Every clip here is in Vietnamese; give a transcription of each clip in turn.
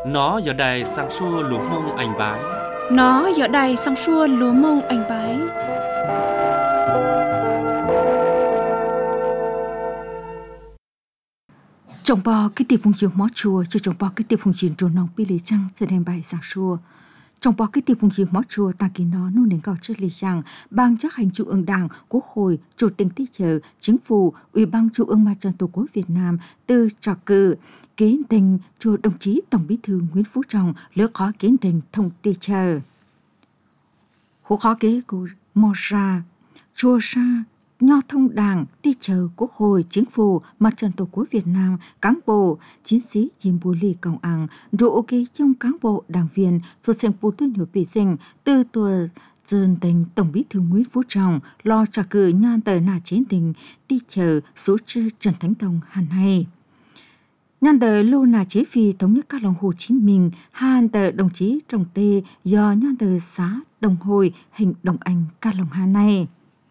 Nó giờ đài sang xua lúa mông anh bái. Nó giờ đài sang xua lúa mông anh bái. Trồng bò cái tiệp hùng chiều mó chùa cho trồng bò cái tiệp hùng chiều trồn nòng pi lì trăng sẽ đem bài sang xua. Trồng bò cái tiệp hùng chiều mó chùa ta kỳ nó nô nền gạo chất lì trăng ban chấp hành trung ương đảng, quốc hội, chủ tịch thị trợ, chính phủ, ủy ban trung ương mặt trận tổ quốc Việt Nam từ trò cử kiến tình chùa đồng chí tổng bí thư Nguyễn Phú Trọng lỡ khó kiến tình thông tì chờ. Hố khó kế của mò ra chùa sa nho thông đảng, ti chờ quốc hội, chính phủ, mặt trận tổ quốc Việt Nam, cán bộ, chiến sĩ chìm bù lì công an, rồi ok trong cán bộ, đảng viên, xuất sinh phụ tuyên hiệu bị sinh, từ tuổi dân tình tổng bí thư Nguyễn Phú Trọng lo trả cử nhan tờ nà chiến tình, ti chờ số chư Trần Thánh Tông hàn hay. Nhan tờ lô nà chế phi thống nhất các lòng Hồ Chí Minh, hàn tờ đồng chí Trọng Tê do nhan tờ xã Đồng Hồi hình Đồng Anh các lòng hà này.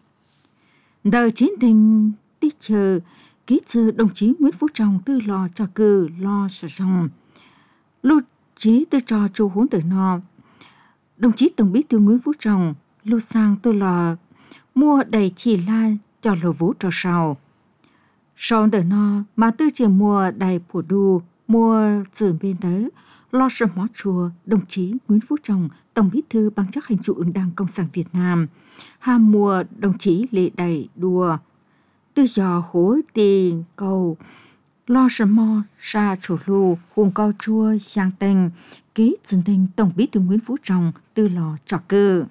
Đời chiến tình tí chờ ký sư đồng chí Nguyễn Phú Trọng tư lò cho cử lo sở rong. Lưu chế tư trò chủ huống tử nọ. Đồng chí tổng bí thư Nguyễn Phú Trọng lưu sang tư lò mua đầy chỉ la cho lò vũ trò sào. Sau tử nọ mà tư chỉ mua đầy phủ đu mua dự bên tới lo sở mó chùa đồng chí Nguyễn Phú Trọng tổng bí thư ban chấp hành trung ương Đảng Cộng sản Việt Nam ham mùa đồng chí lệ đầy đùa tư giò khối tiền cầu lo sở mò ra chủ lù hùng cao chua sang tình ký dân tình tổng bí thư Nguyễn Phú Trọng tư lò trò cử.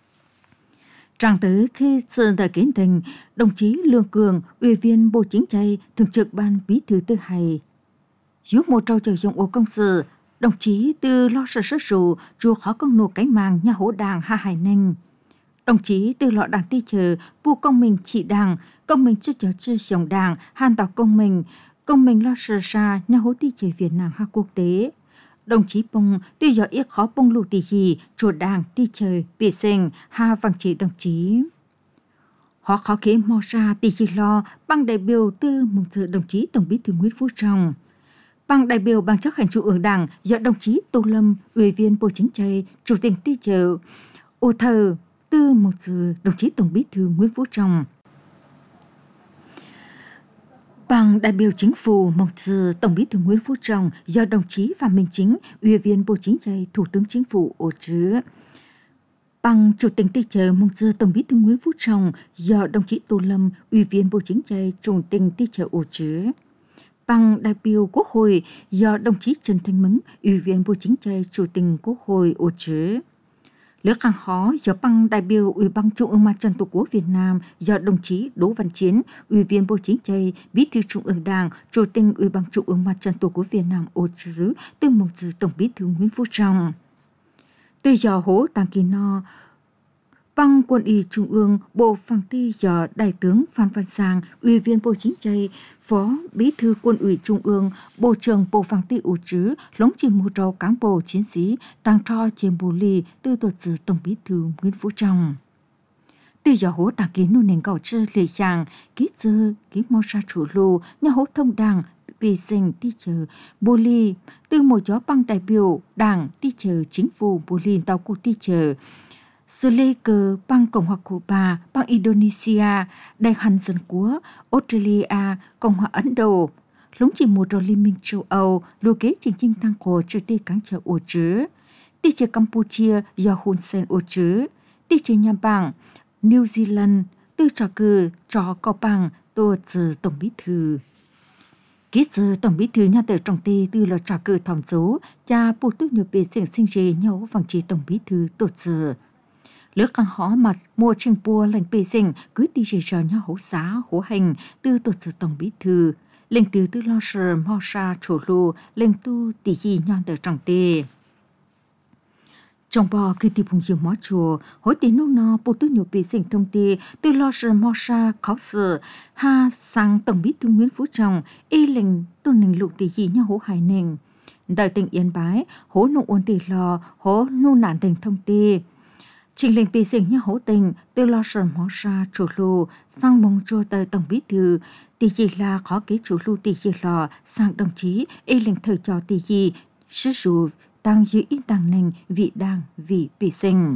Trang tới khi sơn thời kiến tình đồng chí Lương Cường ủy viên Bộ Chính trị thường trực ban bí thư tư hay giúp một trâu chờ dụng ô công sự đồng chí tư lo sở sức rù chùa khó công nộp cánh màng nhà hỗ đảng ha hải ninh. Đồng chí tư lọ đảng ti chờ vụ công mình trị đảng, công mình chưa chờ chưa sống đảng, hàn tỏ công mình lo sở xa nhà hỗ ti chờ Việt Nam ha quốc tế. Đồng chí Pông tư giờ ít khó bông lụ tỷ hì, chùa đảng ti chờ bị sinh ha vàng chỉ đồng chí. Họ khó kế mò ra tỷ hì lo bằng đại biểu tư mong dự đồng chí tổng bí thư Nguyễn Phú Trọng. Bằng đại biểu ban chấp hành trung ương Đảng do đồng chí Tô Lâm, ủy viên Bộ Chính trị, chủ tịch ti chờ ô thờ tư một dự đồng chí tổng bí thư Nguyễn Phú Trọng. Bằng đại biểu chính phủ một dự tổng bí thư Nguyễn Phú Trọng do đồng chí Phạm Minh Chính, ủy viên Bộ Chính trị, thủ tướng chính phủ ô chứa. Bằng chủ tịch ti chờ một dự tổng bí thư Nguyễn Phú Trọng do đồng chí Tô Lâm, ủy viên Bộ Chính trị, chủ tịch ti chờ ô chứa. Bằng đại biểu Quốc hội do đồng chí Trần Thanh Mẫn, ủy viên Bộ Chính trị, chủ tịch Quốc hội ô chứa. Lước hàng khó do bằng đại biểu Ủy ban Trung ương Mặt trận Tổ quốc Việt Nam do đồng chí Đỗ Văn Chiến, ủy viên Bộ Chính trị, bí thư Trung ương Đảng, chủ tịch Ủy ban Trung ương Mặt trận Tổ quốc Việt Nam ô chứa từ một dự tổng bí thư Nguyễn Phú Trọng. Từ giờ hố tàng kỳ no bằng quân ủy Trung ương, Bộ Phang Ti do Đại tướng Phan Văn Giang, ủy viên Bộ Chính trị, Phó Bí thư Quân ủy Trung ương, Bộ trưởng Bộ Phang Ti ủ chứ, lống chỉ một trâu cán bộ chiến sĩ, tăng cho chiếm bù lì từ tổ chức Tổng Bí thư Nguyễn Phú Trọng. Từ giờ hố tạc kiến nô nền gạo chơ lì chàng, ký chơ, ký mò sa chủ lù, nhà hố thông đảng, bị sinh ti chờ bù lì, từ một gió bằng đại biểu đảng ti chờ chính phủ bù lì tàu cụ ti chờ. Sri Lanka, bang Cộng hòa Cuba, bang Indonesia, Đại Hàn Dân Quốc, Australia, Cộng hòa Ấn Độ. Lũng chỉ một trò Liên minh châu Âu, lưu kế chính tăng cổ trừ tì cán trở ô chứ. Tì chờ Campuchia do Hun Sen ô chứ. Tì chờ Nhật Bản, New Zealand, từ trò cử, trò có bằng, tổ chức tổng bí thư. Kết giờ tổng bí thư nhà tờ trọng tì từ là trò cử thỏng dấu, cha bộ tốt nhiều bề sinh rề nhau vàng trí tổng bí thư tổ chức. Lước càng hóa mặt mua trình bùa lệnh bề sinh cứ đi rời rời nhau hỗ xá, hỗ hành từ tổ chức tổng bí thư. Lệnh từ tư lo sờ mò sa trổ lù, lệnh tu tỷ gì nhon tờ trọng tê. Trong bò cứ tìm hùng nhiều mó chùa, hối tiếng nông nò bộ tư nhiều bề sinh thông tê, tư lo sờ mò sa khóc sở, ha sang tổng bí thư Nguyễn Phú Trọng, y lệnh tu nình lục tỷ gì nhau hỗ hải nình. Đại tỉnh Yên Bái, hỗ nụ ôn tỷ lò, hỗ nụ nạn tình thông tê. Trình lệnh bì sinh như hỗ tình, từ lo sở mó ra chủ lù, sang mong chua tờ tổng bí thư, tỷ gì là khó kế chủ lù tỷ gì lò, sang đồng chí, y lệnh thời cho tỷ gì, sư dụ tăng giữ yên tăng nền vị đàng vị bị sinh.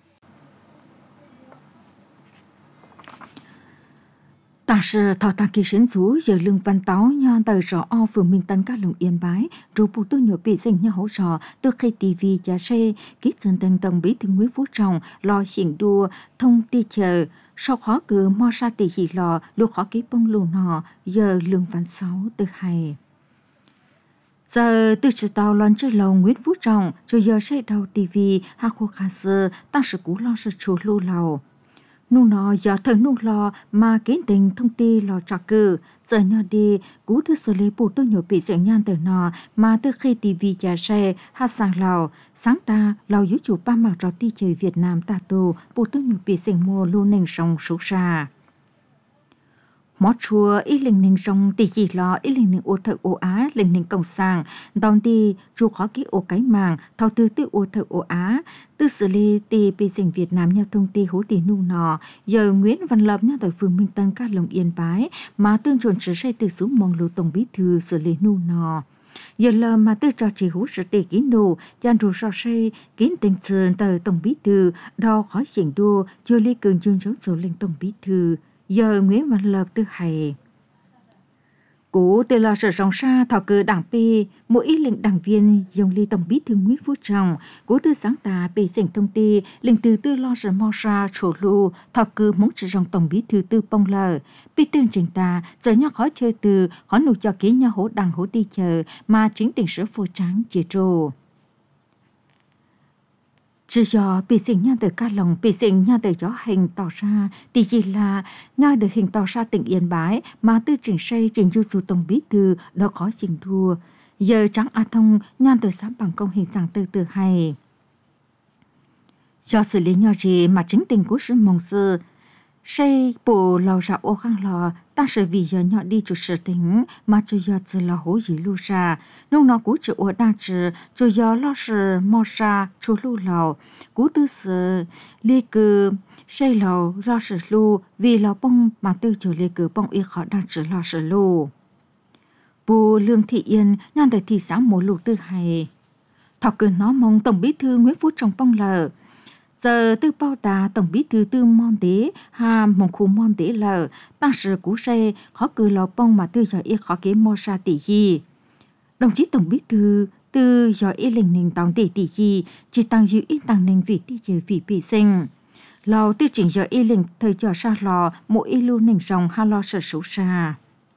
Ta sư thọ tăng kỳ sinh chú giờ lương văn táo nha tờ rõ o phường Minh Tân các lồng Yên Bái rồi phụ tư nhỏ bị sinh nha hỗ trợ từ khi TV giá xe ký dân tên tổng bí thư Nguyễn Phú Trọng lo xỉn đua thông ti chờ sau khó cứ mò ra tỷ hì lò lúc khó ký bông lù nọ giờ lương văn sáu từ hay giờ từ sự tàu lần chơi lầu Nguyễn Phú Trọng rồi giờ xe đầu TV hạ khu khá sơ ta sự cú lo sự chủ lưu lầu nụ nó giờ thời nụ lo mà kiến tình thông tin lo trả cử giờ nhỏ đi cú thứ xử lý bộ tôi nhỏ bị sự nhan từ nó mà từ khi TV trả xe hát sang lào sáng ta lào yếu chủ ba mặt rõ ti chơi Việt Nam ta tù bộ tôi nhỏ bị sự mua luôn nền sông số xa mó chùa ý linh ninh sông tỷ gì lo ý linh ninh ô thợ ô á linh ninh công sang đòn đi dù khó ký ô cái màng thao tư tư ô thợ ô á tư xử lý tỷ bị sinh Việt Nam nhau thông ti hố tỷ nu nọ giờ Nguyễn Văn Lập nhau tại phường Minh Tân các lồng Yên Bái mà tương chuẩn sử xây từ xuống mong lưu tổng bí thư xử lý nu nọ giờ là mà tư trò chỉ hú sự tỷ kín đồ chan rù so xây kín tình sơn từ tổng bí thư đo khỏi xỉn đua chưa lý cường dương chống số lên tổng bí thư giờ Nguyễn Văn Lập tư hay cú từ là sở rong xa thảo cử đảng pi mỗi ý lệnh đảng viên dùng ly tổng bí thư Nguyễn Phú Trọng cú từ sáng tạo bị sinh thông ti lệnh từ tư lo sở mò sa sổ lu thảo cử muốn sử dụng tổng bí thư tư bông lờ bị tương trình ta giờ nhau khó chơi từ khó nụ cho ký nhau hỗ đảng hỗ đi chờ mà chính tỉnh sở phô trắng chỉ trồ chỉ do bị sinh nha từ ca lòng bị sinh nha từ gió hình tỏ ra thì chỉ là nha được hình tỏ ra tỉnh Yên Bái mà tư chỉnh xây chỉnh du su tổng bí thư đó khó chỉnh thua giờ trắng a thông nha từ sáng bằng công hình dạng từ hay do xử lý nhau gì mà chính tình của sự mong sư xây bộ lò rạo ô khang lò ta sẽ vì giờ nhỏ đi chủ sự tính mà cho giờ chỉ là hố gì lưu ra nông nó cũng chịu ở đa chữ cho giờ lo sự mò sa cho lưu lò cũng tư sự lê cư xây lò ra sự lưu vì lò bông mà tư chủ lê cư bông y khó đa chữ lo sự lưu bù lương thị yên nhan tại thị xã mùa lục tư hay thọ cử nó mong tổng bí thư Nguyễn Phú Trọng bông lờ giờ tư bao tà tổng bí thư tư mòn tế hà mong khu mòn tế lờ ta sự cú xe khó cử lò bông mà tư giờ y khó kế mò sa tỷ gì đồng chí tổng bí thư tư giờ y linh ninh tòng tỷ gì chỉ tăng dư ít tăng ninh vị tỷ giờ vị bị sinh lò tư chỉnh giờ y linh thời giờ sa lò mỗi y lưu ninh rồng ha lo sở số sa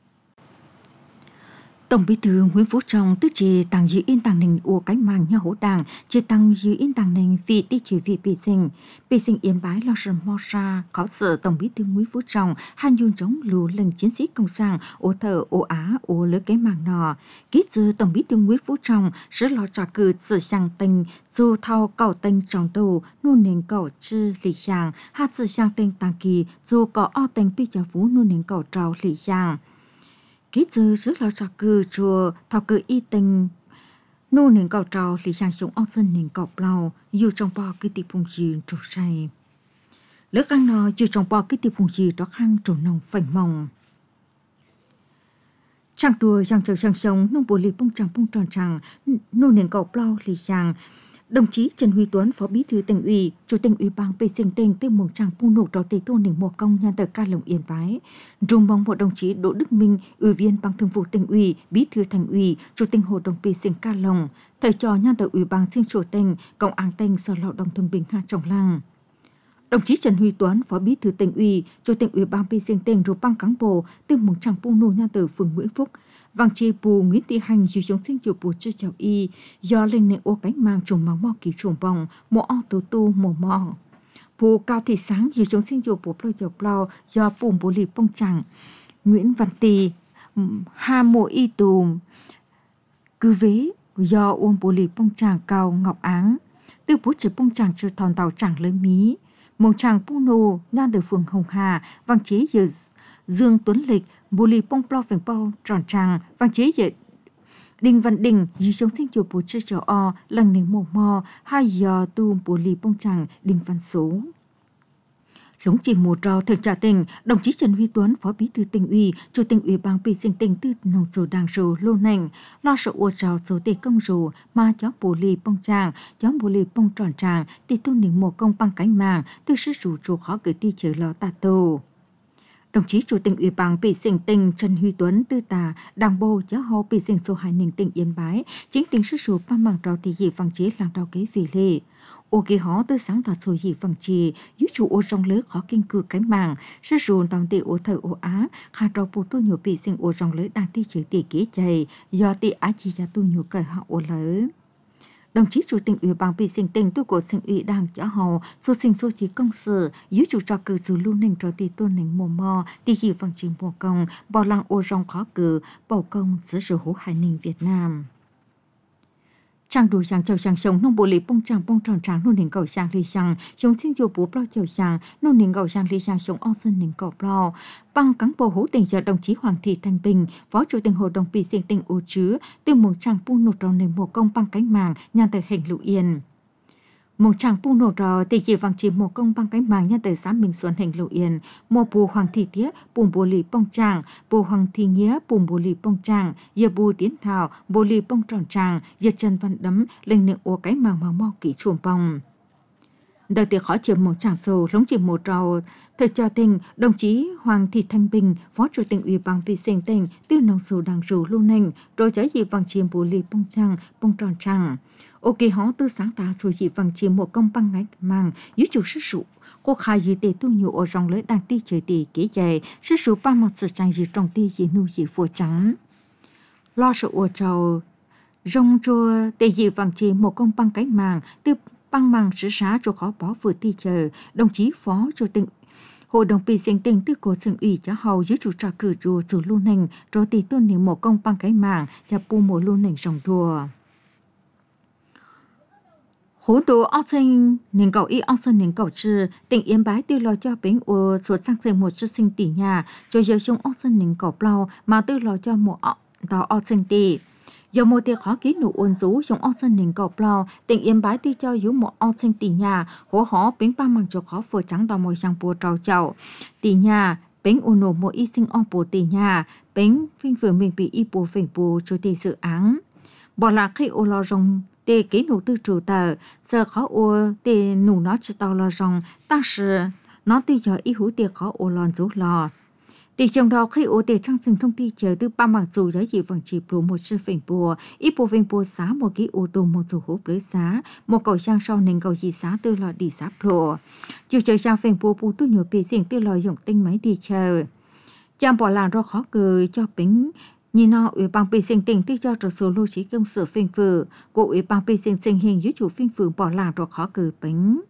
tổng bí thư Nguyễn Phú Trọng tức chỉ tăng dư yên tăng ninh của cánh mạng nhà hỗ đảng chỉ tăng dư yên tăng ninh vị tỷ chỉ vị bị sinh Yên Bái lo sơn mò sa có sở tổng bí thư Nguyễn Phú Trọng han yun chống lù lần chiến sĩ công sản ô thờ ô á ô lỡ cái mạng nọ ký giờ tổng bí thư Nguyễn Phú Trọng sẽ lo trả cử sự sang tình dù thao cầu tình trong tù nôn nền cầu chư lý giang hát sự sang tình tăng kỳ dù có o tình bị trả phú nôn nền cầu trao lý giang ký giờ rất là trả cử chùa thao cử y tình nô nền cầu trào lý giang sống ông dân nền cầu blau dù trong bò cái tiệp phong gì trổ say lỡ khăn nó dù trong bò cái tiệp phong gì đó khăn trổ nồng phảnh mỏng trang đùa giang trời giang sống nông bộ lý bông tròn tràng nô nền cầu blau lý giang đồng chí Trần Huy Tuấn, Phó Bí thư Tỉnh ủy, Chủ tịch Ủy ban Bê Sinh Tỉnh Tiêu Mông Tràng Pung Nụ Đó Tây Tôn Đỉnh Mùa Công Nhan Tờ Ca Lồng Yên Bái. Trung mong một đồng chí Đỗ Đức Minh, Ủy viên Ban Thường vụ Tỉnh ủy, Bí thư Thành ủy, Chủ tịch Hội đồng Bê Sinh Ca Lồng, thầy trò Nhan Tờ Ủy ban Sinh Chủ Tỉnh, Cộng án Tỉnh Sở Lao động Thương Bình Hà Trọng Lăng. Đồng chí Trần Huy Tuấn, Phó Bí thư Tỉnh ủy, Chủ tịch Ủy ban Bê Sinh Tỉnh, Rồi Bang Cán bộ, Tiêu Mông Tràng Pung Nụ Nhan Tờ phường Nguyễn Phúc, Vàng chi bù Nguyễn Thị Hành dù chống sinh chủ bù chư chào y do lên nền ô cánh mang trùng máu mò kỳ trùng bồng mò o tù tu mò mò bù Cao Thị Sáng dù chống sinh chủ bù ploi chào plao do bùm bù lì bông chẳng Nguyễn Văn Tì hà mộ y tù cư vế do uông bù lì bông chẳng cao ngọc áng từ bút chữ bông chẳng trừ thòn tàu chẳng lấy mí mông chẳng bù nô nhan từ phường Hồng Hà vàng chế giờ Dương Tuấn Lịch bù lì bông plo phèn plo tròn tràng vàng chế giờ Đinh Văn Đình dù chống sinh chủ bù chư chào o lần nền mồ mò hai giờ tu bù lì bông chẳng Đinh Văn Số Lũng chỉ một trò thực trả tình, đồng chí Trần Huy Tuấn, Phó Bí thư Tỉnh ủy, Chủ tịch Ủy ban Bì Sinh Tỉnh Tư Nông Số Đảng Số Lô Nành, lo sợ ua trào số tệ công rủ, mà chó bồ lì bông tràng, chó bồ lì bông tròn tràng, tì tu nỉnh một công bằng cánh màng, tư sư rủ chủ khó cử ti chờ lo tà tô. Đồng chí Chủ tịch Ủy ban Bì Sinh Tỉnh Trần Huy Tuấn tư tà, đảng bộ giáo hô Bì Sinh số 2 Ninh tỉnh Yên Bái, chính tỉnh sư rủ ba mảng trò tỷ dị phẳng chế làng đào kế vì lệ. Ô kỳ họ tư sáng tạo số dị phẳng trì, giúp chủ ô rong lưới khó kinh cử cánh màng, sư rùn tòng tỷ ô thời ô Á, khá trò bù tu nhiều Bì Sinh ô rong lưới đang tỷ chữ tỷ kế chày, do tỷ Á chỉ ra tu nhiều cởi họ ô lưới. Đồng chí Chủ tịch Ủy ban Bì Sinh Tỉnh tu của Sinh ủy Đảng Chả Hầu, số sinh số chỉ công sự, giúp chủ trò cử dù lưu nền trò tỷ tôn nền mùa mò, tỷ dị phẳng trì mùa công, bảo làng ô rong khó cử, bảo công giữa sự hữu hải ninh Việt Nam. Trang đùi sang chầu sang sông nông bộ lý bông tròn trắng nông nền cầu sang lý sang sông xin dù bố bao chầu sang nông nền cầu sang lý sang sông ong sơn nền cầu bao bằng cán bộ hữu tình giờ đồng chí Hoàng Thị Thanh Bình, Phó Chủ tịch Hội đồng Bì Sinh Tỉnh Ô Chứ từ mùng trang pu nổ tròn nền mùa công bằng cánh màng nhàn từ hình lụ yên. Mùng trang pu nổ trò tỷ chỉ vàng chỉ mùa công bằng cánh màng nhàn từ xã Bình Xuân hình lụ yên mùa bù Hoàng Thị Tía bùm bồ lì bông tràng bù Hoàng Thị Nghĩa bùm bồ lì bông tràng giờ bù Tiến Thảo bồ lì bông tròn tràng giờ Trần Văn Đấm lên nệm ô cái màng mò kỹ chuồng bông. Đời tiệc khó chiếm mong chẳng sầu lống chỉ một trò thời cho tình đồng chí Hoàng Thị Thanh Bình, Phó Chủ tịch Ủy ban Bì Sinh Tỉnh Tư Nông Số Đảng Rủ Lưu Nành rồi giấy dị vàng chiếm bồ lì bông tràng bông tròn tràng. Ô kỳ họ tư sáng tạo số dị vàng chiếm một công bằng ngách màng dưới chủ sức sụ cô khai dị tề tu nhiều ở rong lưới đang ti chơi tề kế dày sức sụ ba mặt sự trang dị trong ti dị nu dị phô trắng lo sợ ô trầu rong chua tề dị vàng chiếm một công bằng cánh màng tư băng màng sứ xá cho khó bỏ vừa ti chờ đồng chí Phó Chủ tịch Hội đồng Bì Sinh Tỉnh tư cổ Sinh ủy Chả Hầu dưới chủ trò cử rùa sự lưu nành rồi tỷ tôn niệm một công bằng cái màng và pu mùa lưu nành rồng đùa. Hố tù ốc sinh nền cầu y ốc sinh nền cầu trừ tỉnh Yên Bái tư lo cho bến ua suốt sang sinh một sư sinh tỷ nhà cho giờ sông ốc sinh nền cầu plau mà tư lo cho một tàu ốc sinh tỷ. Do một tiệc khó ký nụ ôn rú trong ốc sinh nền cầu plau tỉnh Yên Bái tư cho yếu một ốc sinh tỷ nhà hố hó bến ba măng cho khó phở trắng tàu mồi sang bùa trào chậu tỷ nhà bến ôn nổ một y sinh ong bùa tỷ nhà bến phinh vừa mình bị y bùa phình bùa cho tỷ dự án bỏ lạc khi ô lo rong tê kỹ nụ tư chủ tờ giờ khó ô tê nụ nó chỉ tao lo rong ta sử nó tư cho y hữu tê khó ô lon rú lò tỷ trong đó khi ô tê trang sinh thông tin chờ từ ba mảng dù giá trị vàng chỉ bùa một sư phình bùa y bùa phình bùa xá một kỹ ô tô một dù hốp lưới xá một cầu sang sau nền cầu gì xá tư lò đi xá bùa chiều chờ sang phình bùa bù tu nhiều bì xình tư lò dùng tinh máy đi chờ chàng bỏ làng rồi khó cười cho bính nhìn nó Ủy ban Bì Sinh Tỉnh tư cho trò số lưu trí công sở phình phử của Ủy ban Bì Sinh Sinh hình dưới chủ phình phử bỏ làng rồi khó cử bính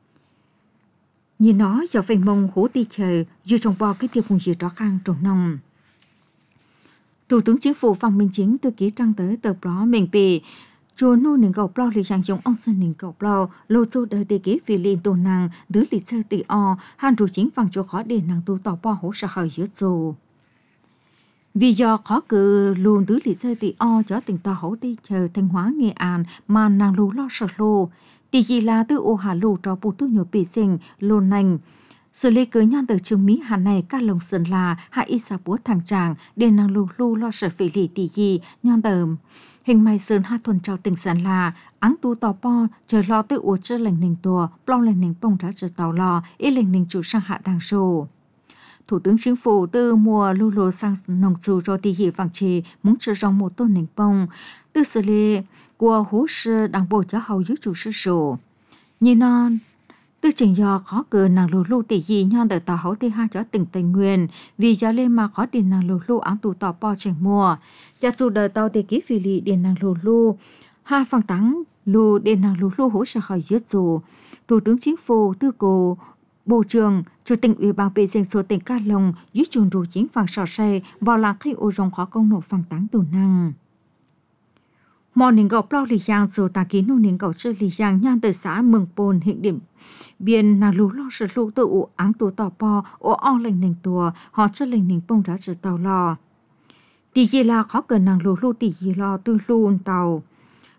nhìn nó cho phình mông hố ti trời dù trong bò cái tiêu hùng dì tró khang trồng nông. Thủ tướng Chính phủ Phạm Minh Chính từ ký trang tới tờ đó mình bì chùa nô nền cầu plau lì sang chống ông sân nền cầu plau lô châu đời tê ký vì liền tổ nàng đứa lì sơ tỷ o hàn rủ chính bằng chỗ khó để nàng tu tỏ bò hố sợ hỏi dưới dù. Vì do khó cử luôn đứa lì sơ tỷ o cho tỉnh tỏ hố ti chờ Thanh Hóa Nghệ An mà nàng lù lo sợ lô tỷ gì là từ ô hà lù cho bù tu nhiều bì sinh lô nành xử lý cưới nhan từ trường Mỹ hà này các lồng sơn là hạ y sa búa thằng tràng để nàng lù lù lo sợ phỉ lì tỷ gì nhan tờ hình mai sơn hai tuần trao tỉnh Sơn La áng tu tò po chờ lo từ ô chơ lành nình tùa plong lành nình bông trả chờ tàu lo ý lành nình chủ sang hạ đàng sổ. Thủ tướng Chính phủ từ mùa lưu lô sang nông dù cho tỷ hiệu vàng trì muốn trở rong một tôn nền bông từ xử lý của hú sư đảng bộ cho hầu dưới chủ sư sổ. Nhìn non từ trình do khó cử nàng lù lù tỷ gì nhon đợi tàu hấu tỷ hai cho tỉnh Tây Nguyên vì giá lên mà khó điền nàng lù lù áng tù tỏ po trình mùa. Giá dù đợi tàu tỷ ký phì lì điền nàng lù lù hai phẳng tắng lù điền nàng lù lù hú sư khỏi dưới dù. Thủ tướng Chính phủ tư cổ Bộ trưởng, Chủ tịch Ủy ban Bì Sinh số tỉnh Cát Lông dưới chuồn rù chính phẳng sò xe vào lạc khi ô rong khó công nổ phẳng tắng tù năng. Mò nền gạo plau lì giang dù tà ký nô nền gạo sư lì giang nhan từ xã Mường Pôn hiện điểm biên nàng lú lo sự lụ tự ụ áng tù tỏ po ô o lệnh nền tùa họ chất lệnh nền bông ra sự tàu lò. Tỷ gì là khó cần nàng lú lụ tỷ gì lo tư lù tàu.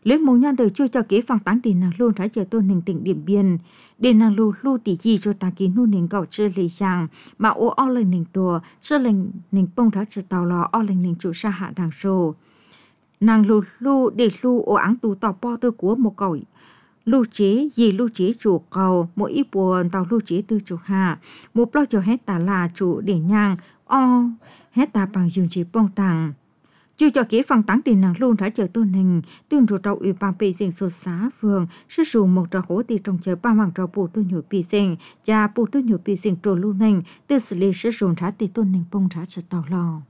lấy mong nhân đời chui cho kế phẳng tán để nàng luôn trái chờ tôi nền tỉnh Điện Biên để nàng lưu tỷ gì cho ta kiến nu nền gạo chơi lì giang mà ô o lên nền tua chơi lên nền bông trái chờ tàu lò o lên nền chủ sa hạ đàng sô nàng lưu để lưu ô áng tù tàu po tư của một cậu lưu chế chủ cầu mỗi ít buồn tàu lưu chế tư chủ hạ một bao giờ hết ta là chủ để nhang hết ta bằng dùng chế bông tàng chưa cho kế phẳng tán tiền nàng luôn đã chờ tôi nình tương rồi trâu ủy ban bị dình sốt xá phường sư sù một trò hố thì trong chờ ba mảng trò bù tôi nhủ bị dình và bù tôi nhủ bị dình trò luôn nình từ xử lý sư sù trả thì tôi nình bông trả cho tàu lò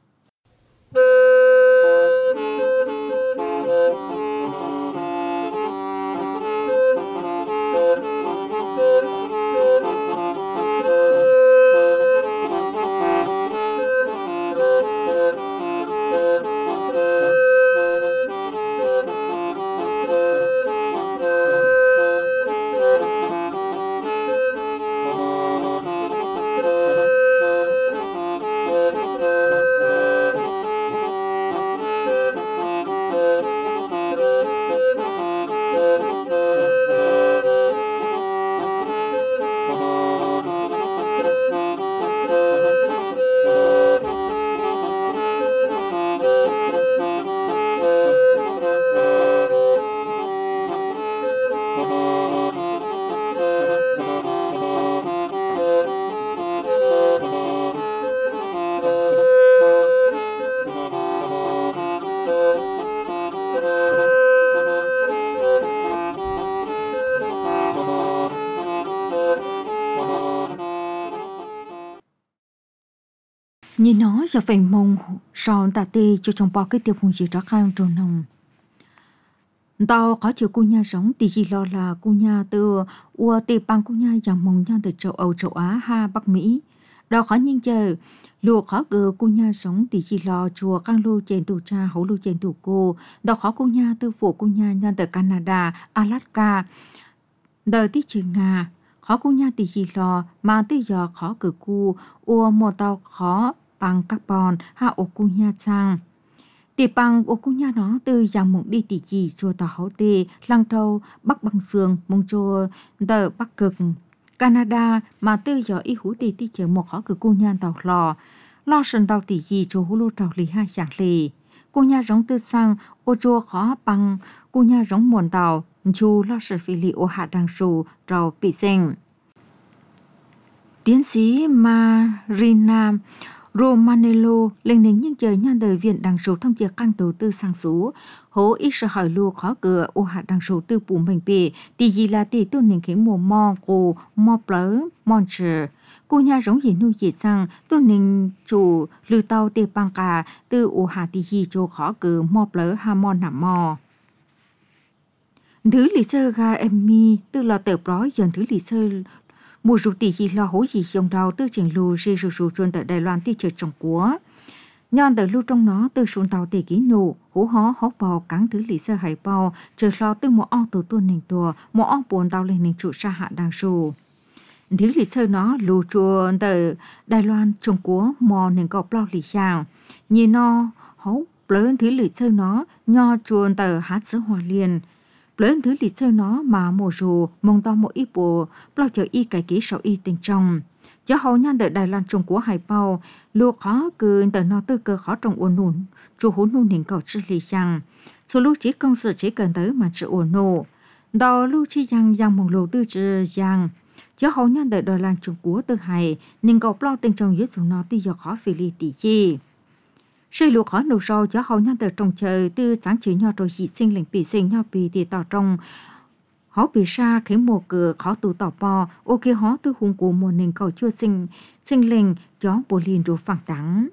nhìn nó giờ phải mong son ta tê cho trong bao cái tiêu phun gì đó khang trồn nồng tao có chiều cô nhà sống thì chỉ lo là cô nhà từ ua tê bang cô nhà dạng mong nhà từ châu Âu châu Á ha Bắc Mỹ đó khó nhiên chờ lùa khó gờ cô nhà sống thì chỉ lo chùa cang lưu trên tù cha hấu lưu trên tù cô đó khó cô nhà từ phủ cô nhà từ Canada Alaska đời tí trường Nga khó cô nhà thì chỉ lo mà tới giờ khó cử cô ua một tao khó bằng carbon ha ô cô nhà sang tỷ bằng ô cô nhà nó từ dạng mộng đi tỷ chỉ chùa tàu hấu tê lăng trâu bắc bằng sương mông chùa tờ bắc cực Canada mà từ giờ y hú tỷ tỷ chờ một khó cử cô nhà tàu lo sân tàu tỷ gì chùa hú lô tàu lì hai dạng lì cô nhà giống từ sang ô chùa khó bằng cô nhà giống muôn tàu chú lo sợ phi lì ô hạ đằng sù trầu bị sinh tiến sĩ Marina Romanello lên đến những trời nhan đời viện đằng số thông chia căng đầu tư sang số hố ít sợ hỏi lưu khó cửa ô hạ đằng số tư bù mình bề tỷ gì là tỷ tu nền khiến mùa mò cô mò plớ monster cô nhà giống gì nuôi gì sang tu nền chủ lưu tàu tê băng cả từ ô hạ tỷ gì cho khó cửa mò plớ ha mò nằm mò thứ lý sơ ga emmy từ là tờ bó dần thứ lý sơ mùa rủ tỷ gì là hối gì dòng đào từ trình lưu rì rủ chuồn tại Đài Loan tỷ chờ trồng của nhon từ lưu trong nó từ xuống tàu tỷ ký nụ hú hó bò cắn thứ lý sơ hải bò chờ lo từ một o tổ tuôn nền tùa một o buồn tàu lên nền trụ sa hạ đàng rủ thứ lý sơ nó lưu chuồn tại Đài Loan trồng của mò nền cọp lo lý giang nhìn nó hấu lớn thứ lý sơ nó nho chuồn tại hát sứ hòa liền lớn thứ lịch sử nó mà mùa rù mong to một ít bộ bao giờ y cải kỹ sau y tình trong giáo hậu nhan đợi Đài Loan Trung Quốc hải bao lúa khó cứ tờ nó tư cơ khó trong uốn nụn chú hú nụ nền cầu chữ lì giang số lúc chỉ công sự chỉ cần tới mà chữ uốn nụ đó lúc chỉ giang mong lô tư chữ giang giáo hậu nhan đợi Đài Loan Trung Quốc tư hải nền cầu bao tình trong dưới dùng nó tí giờ khó phi lì tỷ chi xây lúa khó nấu rau cho hậu nhân từ trồng trời từ sáng chữ nho rồi dị sinh lệnh bị sinh nho bị thì tỏ trong họ bị sa khiến mùa cửa khó tụ tỏ bò ô kia họ từ hùng của mùa nền cầu chưa sinh lệnh gió bồ liền rồi phẳng đắng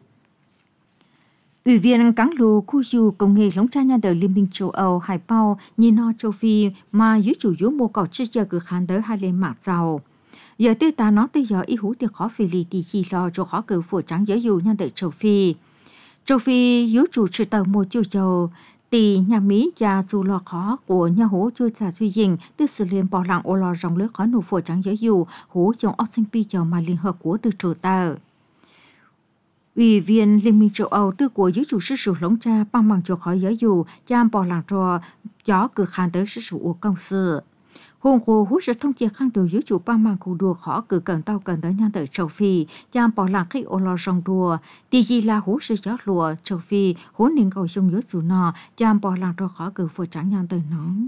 ủy viên cán lù khu du công nghệ lóng cha nhà đời Liên minh châu Âu hải bao nhìn nó châu Phi mà dưới chủ yếu mùa cầu chưa chờ cửa khán tới hai lên mạc giàu giờ tư ta nó tới giờ y hú thì khó phi lì thì chi lo cho khó cử phổ trắng giới dù nhà đời châu Phi châu Phi yếu chủ trừ tàu một chiều châu tỷ nhà Mỹ và dù lo khó của nhà hố chưa trả suy dình từ sự liên bỏ lặng ô lo rong lưới khó nổ phổ trắng giới dù hố trong ốc sinh pi chờ mà liên hợp của từ trừ tờ Ủy viên Liên minh châu Âu từ của giới chủ sự sử lông cha bằng bằng cho khỏi giới dù chạm bỏ làng trò gió cực khăn tới sự sử của công sự. Hùng hồ hút sự thông chia khăn từ giới chủ bằng bằng cụ đùa khó cử cần tàu cần tới nhan tới châu Phi chạm bỏ làng khi ô lo rong đùa. Tỷ gì là hút sự gió lùa châu Phi hút nên cầu sông giới chủ nọ chạm bỏ làng trò khó cử phụ trắng nhan tới nóng.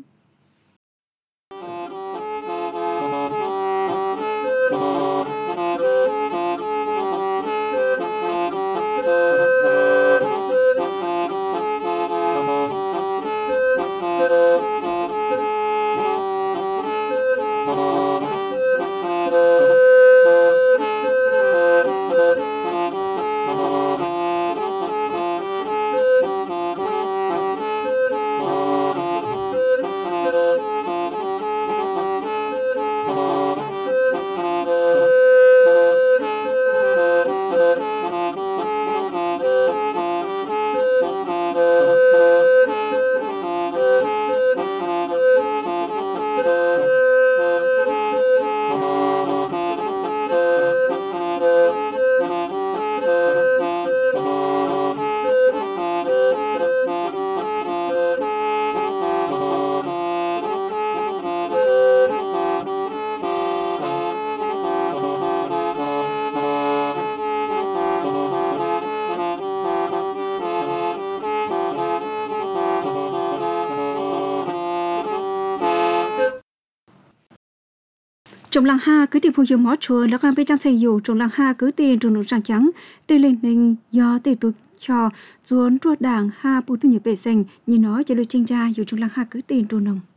Trong làng ha cứ tìm phong dương mỏ chùa là con bên trong xây dù trong làng ha cứ tiền trong nụ trắng trắng tên lên ninh do tên tụ cho chuồn ruột đảng ha bù tu nhật bể sành như nó cho đôi chinh ra dù trong làng ha cứ tiền trong nồng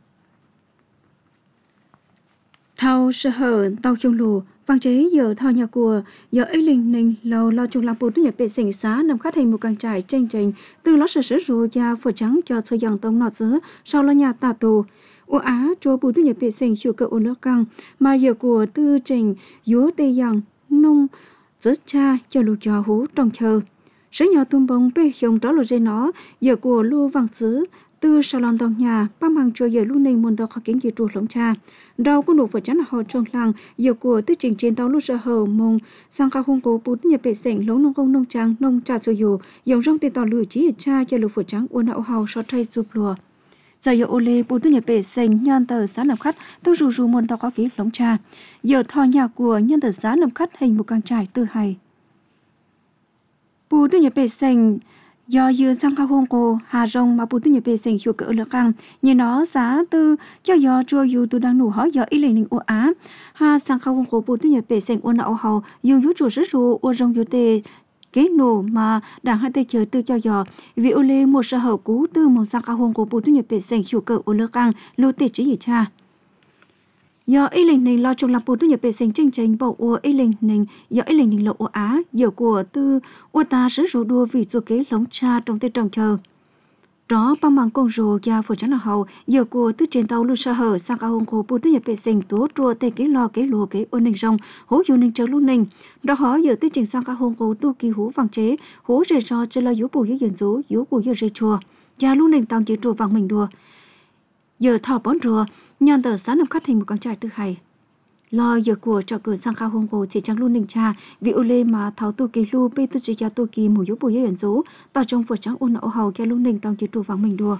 thao sơ hở tàu trong lù vang chế giờ thao nhà của giờ ấy linh ninh lâu lo trong làng bù tu nhật bể sành xá nằm khát thành một càng trải tranh tranh từ lót sờ rồi ra phở trắng cho xôi dòng tông nọt dứa sau lo nhà tà tù ô á cho bù tu nhật bể sành chịu cỡ ô lơ căng mà giờ của tư trình dúa tây yang nông rất cha cho lù cho hú trong chờ sớ nhỏ tung bông bê hiông đó lù dây nó giờ của lù vàng xứ từ salon tông nhà ba mang cho giờ lù ninh môn đó khó kiến gì trù lỏng cha đầu của nụ phở chắn họ trong làng giờ của tư trình trên tàu lù sơ hờ mông sang cao không cố bù tu nhật bể sành lỗ nông công nông trang nông trà cho dù dòng rong tiền tàu lù chỉ cha cho lù phở trắng ô nạo hào so thay giúp lùa giờ giờ ô lê bù tu nhật bể sành nhân tờ xã nằm khách tôi rủ môn tàu có ký lỏng cha giờ thò nhà của nhân tờ xã nằm khách hình một càng trải tư hài bù tu nhật bể sành do dư sang cao hông cô hà rong mà bù tu nhật bể sành chùa cỡ lỡ căng như nó giá tư cho do chùa dù tu đang nụ hỏi do ý lệ ninh ô á hà sang cao hông cô bù tu nhật bể sành ô nạo hầu dù dù chùa rất ru ô rong dù tê cái nổ mà đảng hai tây chờ tư cho dò vì ô lê một sở hậu cú tư mong sang cao hông của bù tu nhật bể sành chùa cỡ ô lỡ căng lô tê chỉ gì cha do ý linh ninh lo trong làm bù tu nhật bể sành tranh tranh bảo ô ý linh ninh do ý linh ninh lộ ô á giờ của tư ô ta sử dụng đua vì chùa kế lóng cha trong tây trồng chờ đó bằng bằng công rồ gia phổ chắn hậu giờ của tư trên tàu lưu sa hở sang cao hông của bù tu nhật bể sành tố trua tây kế lo kế lùa kế ô ninh rong hố dù ninh chờ lúc ninh đó họ giờ tư trình sang cao hông của tu kỳ hú vàng chế hố rề cho chơi lo dú bù dưới dần dú dú bù dưới rề chùa gia lúc ninh tàu chỉ trùa vàng mình đùa giờ thọ bón rùa nhàn tờ sáng nằm khách hình một con trai tư hài lo giờ của trò cửa sang cao hông của chỉ trắng luôn ninh cha vì ô lê mà tháo tu kỳ lu bê tư chỉ gia tu kỳ mù dú bù dưới dần dú tàu trong phở trắng ôn nậu hầu gia lúc ninh tàu chỉ trùa vàng mình đùa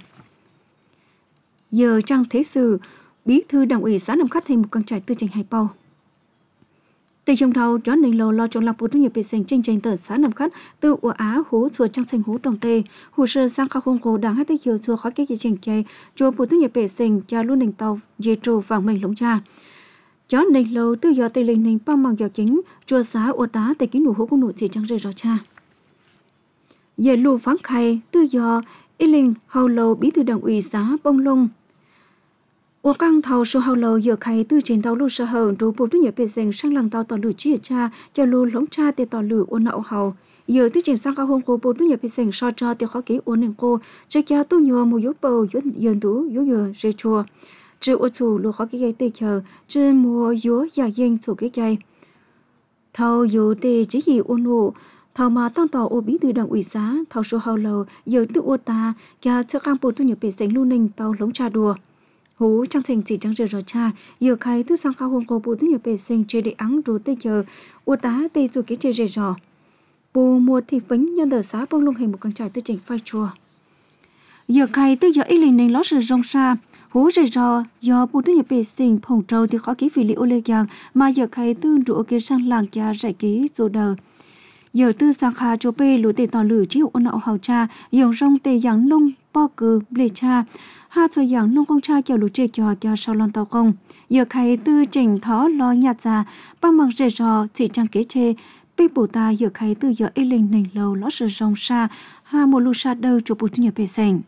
giờ trang thế sử bí thư đảng ủy xã nằm khách hình một con trai tư trình hải bao tây trong đầu chó ninh lầu lo trong làng bù tu nhật bể sành tranh tranh tờ xã nằm khách từ ủa á hú chùa trang xanh hú trong tây hồ sơ sang cao hông cổ đảng hai tây chiều chùa khỏi cái gì trình chơi chùa bù tu nhật bể sành cha luôn ninh tàu dê trù vàng mình lũng cha chó ninh lầu từ giờ tây linh ninh bằng bằng giờ chính chùa xã ủa tá tây kín nụ hú của nụ chỉ trang rơi rõ cha giờ lù phán khai từ giờ y linh hầu lầu bí thư đảng ủy xã bông lông ô căng thầu số hầu lầu giờ khai từ trên tàu lù sơ hở rồi bù tu nhật bể sành sang làng tàu tàu lù chia cha cho lù lóng cha tê tàu lù ô nậu hầu giờ từ trên sang cao hông cô bù tu nhật bể sành so cho tê khó ký ô nền cô cho cha tu nhua mù yếu bầu yếu tú yếu giờ rê chùa chứ ô chủ lù khó ký gây tê chờ chứ mùa yếu giả danh chủ cái chay thầu yếu tê chỉ gì ô nụ thầu mà tăng tàu ô bí từ đảng ủy xã thầu số hầu lầu giờ từ ô ta cha cho căng bù tu nhật bể sành lu ninh tàu lóng cha đùa hú trang trình chỉ trang rời rõ cha giờ khai từ sang cao hông cô bù tu nhật bể sành chơi để ắng rồi tê chờ ô tá tê chủ cái chơi rời rõ bù mùa thì phính nhân đời xã bông lung hình một con trai tư trình phai chùa giờ khai tư giờ ý linh nên lót sự rong xa hú rời rò do bù tư nhập bề sinh phòng trâu thì khó ký vì lý ô lê giang mà giờ khai tư rủ kia sang làng kia rải ký dù đời giờ tư sang khá cho bê lũ tê tỏ lử chiếu ôn nạo hào cha dòng rong tê giảng lông bo cử lê cha ha cho giảng lông con cha kiểu lũ chê kiểu sau lon tàu không giờ khai tư trình thó lo nhạt ra băng bằng rời rò chỉ trang kế chê bê bù ta giờ khai tư giờ ý linh nền lâu lót sự rong xa ha một lũ xa đâu cho bù tư nhập bề sinh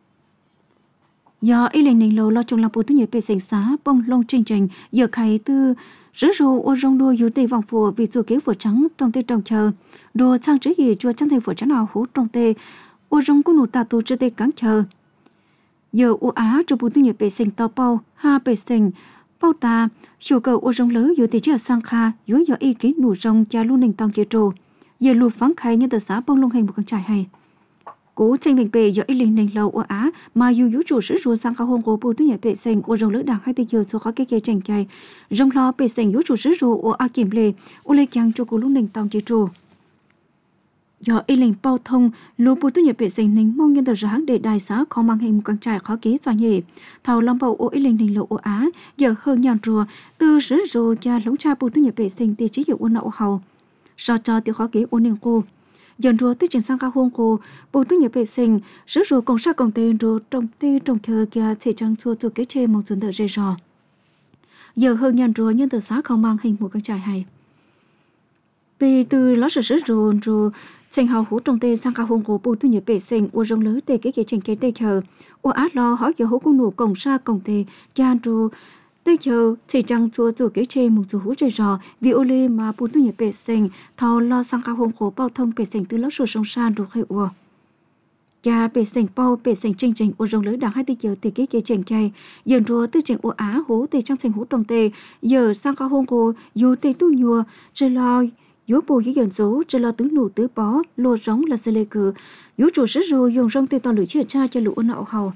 do ý linh nền lâu lo trong làm bù tư nhập bề sinh xá bông lông trình trình giờ khai tư rứa rô ô rong đua yếu tê vòng phùa vì dù kế phùa trắng trong tê trồng chờ đồ sang chữ gì chua chân thầy phùa trắng nào hú trong tê ô rong cũng nụ tà tù chữ tê cắn chờ giờ ô á cho bù tư nhập bề sinh to bao ha bề sinh bao ta chủ cầu ô rong lớn yếu tê chưa sang kha yếu do ý kiến nụ rong cha luôn nền tông kia trồ giờ lù phán khai như tờ xã bông lông hình một con trai hay cố tranh bình bề do ý linh nền lâu ô á mà dù yếu chủ sử rùa sang khá hôn của bù tư nhập bề sinh ô rong lớn đảng hai tê giờ cho khó cái tranh chạy rong lo bề sinh yếu chủ sử rùa ô á kiểm lệ ô lê chàng cho cố lúc nền tông kia trồ do ý linh bao thông lô bù tư nhập bề sinh nền mong nhân tờ ráng để đại xã khó mang hình một con trai khó kế do nhỉ thầu long bầu ô ý linh nền lâu ô á giờ hơn nhàn rùa từ sử rùa cha lống cha bù tư nhập bề sinh tê trí hiệu ô nậu hầu so cho tiêu khó kế ô nền cô dần rùa tới chuyển sang cao hôn cô bù tư nhập bề sinh sử rùa công sa công tên rùa trong tê trong thơ kia thể trang chua chua kế chê một chuẩn tờ rê rò giờ hơn nhàn rùa nhân tờ xã không mang hình một con trai hay vì từ ló sử rùa tranh hào hú trong tê sang cao hôn cô bù tư nhập bề sinh ô rong lớn tê kế trình kế tê chờ ô át lo hỏi giờ hú cô nụ công sa công tê cha rùa tê chờ chỉ trang chua chua kế chê một hú rê rò vì ô lê mà bù tư nhập bề sinh thao lo sang cao hôn cô bao thông bề sinh từ ló sử sông san rồi khai ua cha bề sinh bao bề sinh trình trình ô rong lớn đảng hai tê giờ tê kế trình chay dần rùa tư trình ô á hú tê trang sinh hú trong tê giờ sang cao hôn cô dù tê tu nhùa rê lo yếu bù dưới dần số cho lo tướng nụ tứ bó lô rống là xe lê cử yếu chủ sử rồi dùng rong tê to lưỡi chia cha cho lũ nạo hầu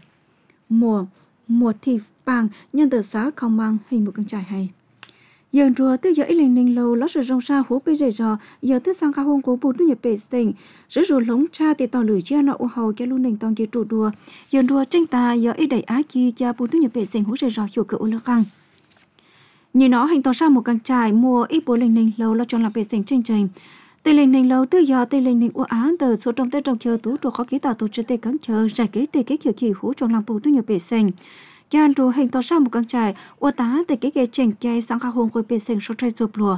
mùa thì bằng nhân tờ xã không mang hình một con trai hay dần rùa tới giờ ý linh ninh lâu lót sự rong xa hú bê rề rò giờ tới sang cao hôn của bù tư nhập bề sinh sử rùa lống cha tê to lưỡi chia nạo hầu cho lũ nền tông kia trụ đùa dần rùa tranh ta giờ ý đẩy á chi cha bù tư nhập bề sinh hú rề rò hiệu cựu lơ khăng như nó hành tỏ ra một con trai mua ít bố linh ninh lâu lo chọn làm bề sinh tranh trình tê linh ninh lâu tư giờ tê linh ninh ua á từ số trong tê trong chờ tú trụ khó ký tạo tổ chức tê cắn chờ giải kế tê kế kiểu kỳ hú chọn làm bù tư nhập bề sinh cha rồi hành tỏ ra một con trai ua tá tê kế trình chay sang khá hôn của bề sinh số trai chụp lùa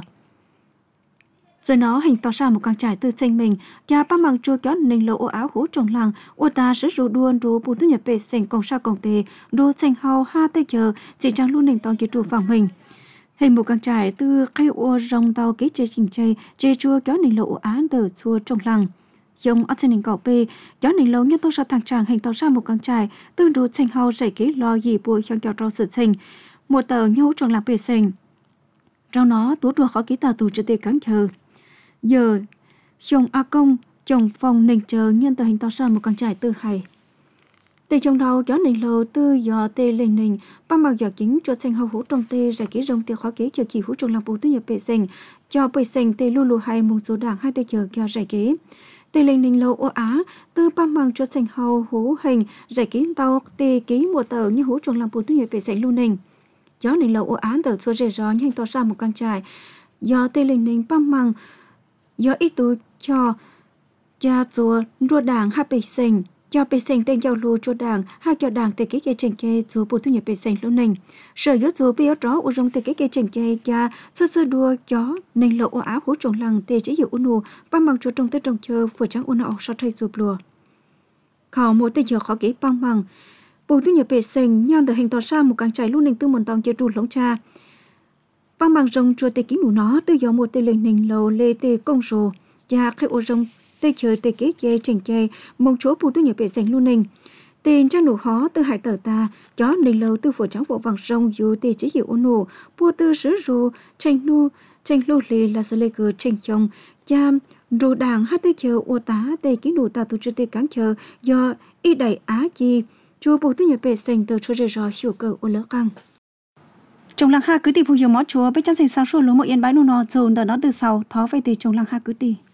giờ nó hành tỏ ra một con trai từ sinh mình cha ba mang chua kéo ninh lâu ua á hú chọn làng ua tá sử dụng đuôn đồ bù tư nhập bề sinh công sa công tê đồ sinh hào ha tê chờ chỉ trang luôn ninh tông kia trụ vàng mình hình một con trai từ cây ô rong tàu kế chế trình chay chế chua kéo nền lộ án từ chua trong làng giống ở trên nền cỏ bê kéo nền lộ nhân tông sa thằng chàng hình tàu ra một con trai tương đối tranh hao giải kế lo gì bùi trong kéo trâu sự sinh một tờ nhau trong làng bê sinh trong nó tú đùa khó ký tàu tù chế tê cắn chờ giờ chồng a công chồng phòng nền chờ nhân tờ hình tàu ra một con trai tư hay tê trong đầu gió nền lô tư gió tê lên nền ban bao gió chính cho sinh hậu hú trong tê giải ký rong tê khó kế chờ chỉ hú trong làm bù tư nhập bề sinh cho bề sinh tê lu hai một số đảng hai tê chờ kéo giải ký tê lên nền lô ô á tư ban bằng cho sinh hậu hú hình giải ký tàu tê ký một tờ như hú trong làm bù tư nhập bề sinh lu nền gió nền lô ô á tờ số rễ gió nhanh to ra một con trai gió tê lên nền ban bằng gió ít tu cho cha chúa đua đảng hai bề sinh cho bề sinh tên giao lưu cho đảng hai cho đảng tê kế trình kê số bù thu nhập bề sinh lúc nền sở yếu số bia đó u rong tê kế trình kê cha sơ đua chó nền lộ ô áo hú trồng lăng tê chỉ hiệu unu băng bằng cho trong tê trong chờ vừa trắng unu so thay sụp lùa khảo một tê giờ khó kỹ băng bằng bù thu nhập bề sinh nhon từ hình tỏ ra một càng trái lúc nền tư một tòng kia trụ lống cha băng bằng rong cho tê kín nụ nó tư gió một tê lên nền lầu lê tê công sồ cha khi u rong tê chờ tê kế chê trình chê mong chỗ bù tư nhập bề sinh luôn nền tiền cho nụ khó tư hải tờ ta chó nền lâu tư phổ trắng bộ vàng rong dù tê chỉ hiệu ôn nụ bùa tư sứ rù tranh lô lê là sơ lê cờ tranh chồng cha rù đảng hát tê chờ ô tá tê ký nụ ta tổ chức tê cán chờ do y đại á chi chùa bù tư nhập bề sinh từ chỗ rê rò hiệu cờ ô lỡ căng trong làng ha cứ tì phù hiệu mó chùa bây chân thành sáng sủa lúa một yên bãi nụ nọ dồn đỡ nó từ sau thó vay tì trong làng ha cứ tì